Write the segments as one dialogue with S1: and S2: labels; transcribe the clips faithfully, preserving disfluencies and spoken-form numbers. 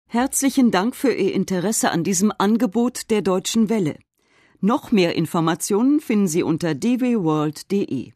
S1: Herzlichen Dank für Ihr Interesse an diesem Angebot der Deutschen Welle. Noch mehr Informationen finden Sie unter d w world punkt d e.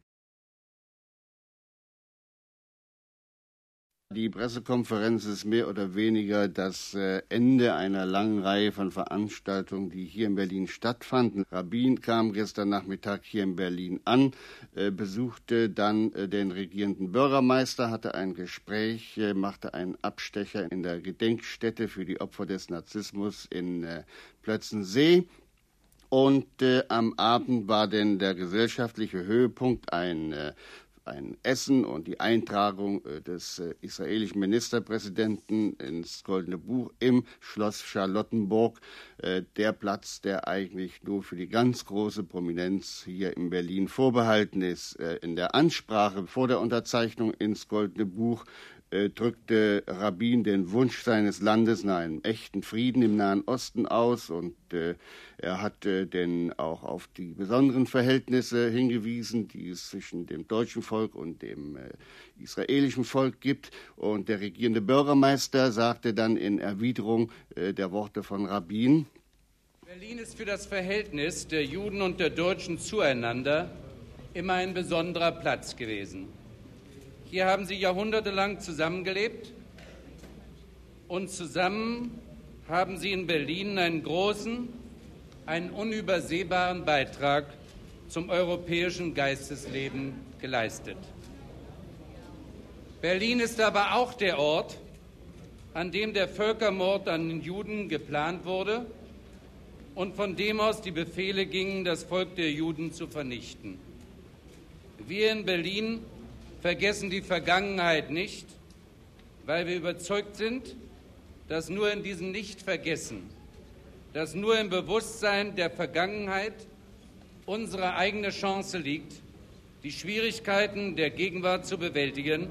S2: Die Pressekonferenz ist mehr oder weniger das Ende einer langen Reihe von Veranstaltungen, die hier in Berlin stattfanden. Rabin kam gestern Nachmittag hier in Berlin an, besuchte dann den regierenden Bürgermeister, hatte ein Gespräch, machte einen Abstecher in der Gedenkstätte für die Opfer des Nazismus in Plötzensee. Und äh, am Abend war denn der gesellschaftliche Höhepunkt ein äh, ein Essen und die Eintragung äh, des äh, israelischen Ministerpräsidenten ins Goldene Buch im Schloss Charlottenburg, äh, der Platz, der eigentlich nur für die ganz große Prominenz hier in Berlin vorbehalten ist. Äh, in der Ansprache vor der Unterzeichnung ins Goldene Buch äh, drückte Rabin den Wunsch seines Landes nach einem echten Frieden im Nahen Osten aus und äh, er hat äh, denn auch auf die besonderen Verhältnisse hingewiesen, die es zwischen dem deutschen Volk und dem äh, israelischen Volk gibt. Und der regierende Bürgermeister sagte dann in Erwiderung äh, der Worte von Rabin:
S3: Berlin ist für das Verhältnis der Juden und der Deutschen zueinander immer ein besonderer Platz gewesen. Hier haben sie jahrhundertelang zusammengelebt und zusammen haben sie in Berlin einen großen, einen unübersehbaren Beitrag zum europäischen Geistesleben geleistet. Berlin ist aber auch der Ort, an dem der Völkermord an den Juden geplant wurde und von dem aus die Befehle gingen, das Volk der Juden zu vernichten. Wir in Berlin vergessen die Vergangenheit nicht, weil wir überzeugt sind, dass nur in diesem Nichtvergessen, dass nur im Bewusstsein der Vergangenheit unsere eigene Chance liegt, die Schwierigkeiten der Gegenwart zu bewältigen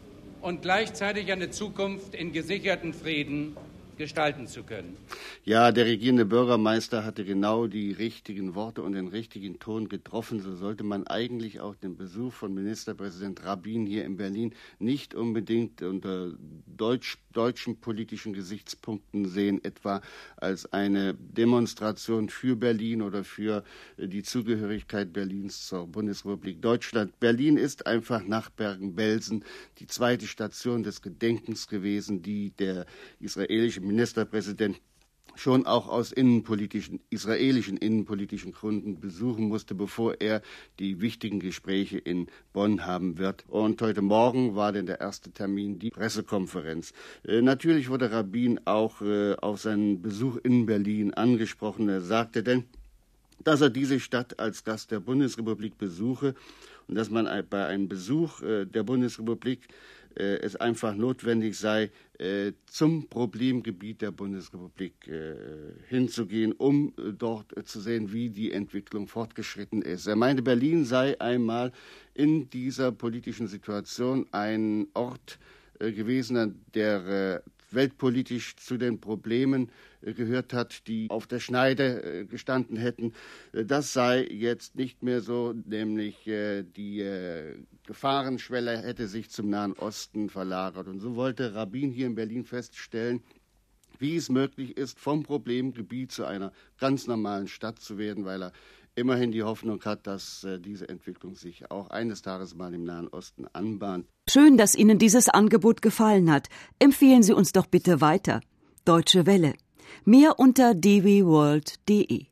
S3: und gleichzeitig eine Zukunft in gesicherten Frieden gestalten zu können.
S2: Ja, der regierende Bürgermeister hatte genau die richtigen Worte und den richtigen Ton getroffen. So sollte man eigentlich auch den Besuch von Ministerpräsident Rabin hier in Berlin nicht unbedingt unter deutsch, deutschen politischen Gesichtspunkten sehen, etwa als eine Demonstration für Berlin oder für die Zugehörigkeit Berlins zur Bundesrepublik Deutschland. Berlin ist einfach nach Bergen-Belsen die zweite Station des Gedenkens gewesen, die der israelische Ministerpräsident schon auch aus innenpolitischen, israelischen innenpolitischen Gründen besuchen musste, bevor er die wichtigen Gespräche in Bonn haben wird. Und heute Morgen war denn der erste Termin die Pressekonferenz. Äh, natürlich wurde Rabin auch äh, auf seinen Besuch in Berlin angesprochen. Er sagte denn, dass er diese Stadt als Gast der Bundesrepublik besuche und dass man bei einem Besuch äh, der Bundesrepublik äh, es einfach notwendig sei, äh, zum Problemgebiet der Bundesrepublik äh, hinzugehen, um äh, dort äh, zu sehen, wie die Entwicklung fortgeschritten ist. Er meinte, Berlin sei einmal in dieser politischen Situation ein Ort äh, gewesen, der äh, weltpolitisch zu den Problemen äh, gehört hat, die auf der Schneide äh, gestanden hätten. Äh, das sei jetzt nicht mehr so, nämlich äh, die äh, Gefahrenschwelle hätte sich zum Nahen Osten verlagert. Und so wollte Rabin hier in Berlin feststellen, wie es möglich ist, vom Problemgebiet zu einer ganz normalen Stadt zu werden, weil er immerhin die Hoffnung hat, dass äh, diese Entwicklung sich auch eines Tages mal im Nahen Osten anbahnt.
S1: Schön, dass Ihnen dieses Angebot gefallen hat. Empfehlen Sie uns doch bitte weiter. Deutsche Welle. Mehr unter d w world punkt d e.